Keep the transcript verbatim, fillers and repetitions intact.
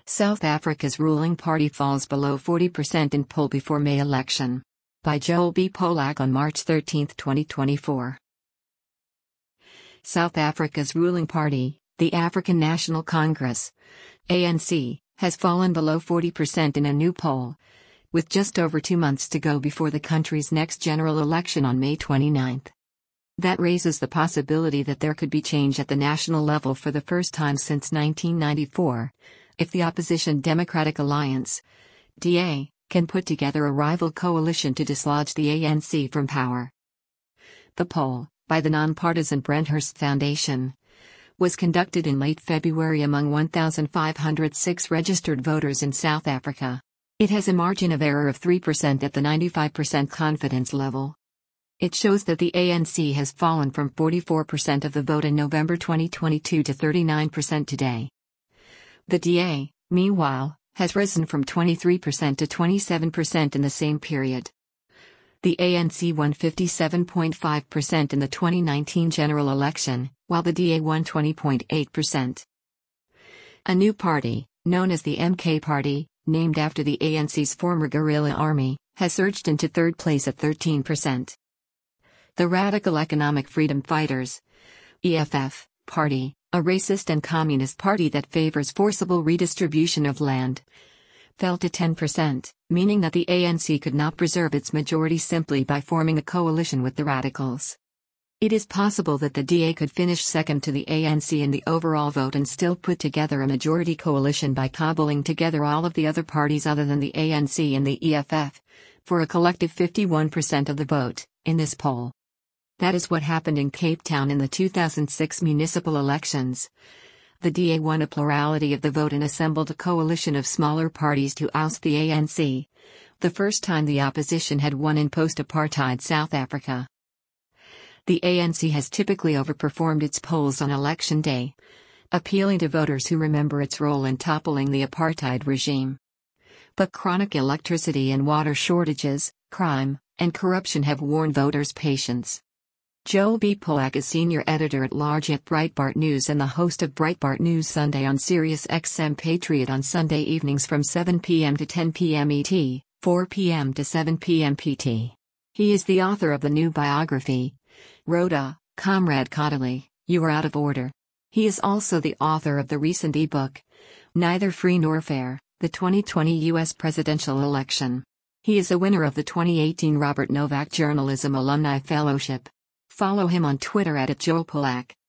South Africa's ruling party falls below forty percent in poll before May election. By Joel B. Polak on March thirteenth, twenty twenty-four. South Africa's ruling party, the African National Congress, A N C, has fallen below forty percent in a new poll, with just over two months to go before the country's next general election on May twenty-ninth. That raises the possibility that there could be change at the national level for the first time since nineteen ninety-four, if the opposition Democratic Alliance, D A, can put together a rival coalition to dislodge the A N C from power. The poll, by the nonpartisan Brenthurst Foundation, was conducted in late February among one thousand five hundred six registered voters in South Africa. It has a margin of error of three percent at the ninety-five percent confidence level. It shows that the A N C has fallen from forty-four percent of the vote in November twenty twenty-two to thirty-nine percent today. The D A, meanwhile, has risen from twenty-three percent to twenty-seven percent in the same period. The A N C won fifty-seven point five percent in the twenty nineteen general election, while the D A won twenty point eight percent. A new party, known as the M K Party, named after the A N C's former guerrilla army, has surged into third place at thirteen percent. The Radical Economic Freedom Fighters, E F F, Party, a racist and communist party that favors forcible redistribution of land, fell to ten percent, meaning that the A N C could not preserve its majority simply by forming a coalition with the radicals. It is possible that the D A could finish second to the A N C in the overall vote and still put together a majority coalition by cobbling together all of the other parties other than the A N C and the E F F, for a collective fifty-one percent of the vote, in this poll. That is what happened in Cape Town in the two thousand six municipal elections. The D A won a plurality of the vote and assembled a coalition of smaller parties to oust the A N C, the first time the opposition had won in post-apartheid South Africa. The A N C has typically overperformed its polls on election day, appealing to voters who remember its role in toppling the apartheid regime. But chronic electricity and water shortages, crime, and corruption have worn voters' patience. Joel B. Polak is senior editor-at-large at Breitbart News and the host of Breitbart News Sunday on Sirius X M Patriot on Sunday evenings from seven p m to ten p m E T, four p m to seven p m P T. He is the author of the new biography, Rhoda, Comrade Caudill, You Are Out of Order. He is also the author of the recent e-book, Neither Free Nor Fair, the twenty twenty U S Presidential Election. He is a winner of the twenty eighteen Robert Novak Journalism Alumni Fellowship. Follow him on Twitter at Joel Polak.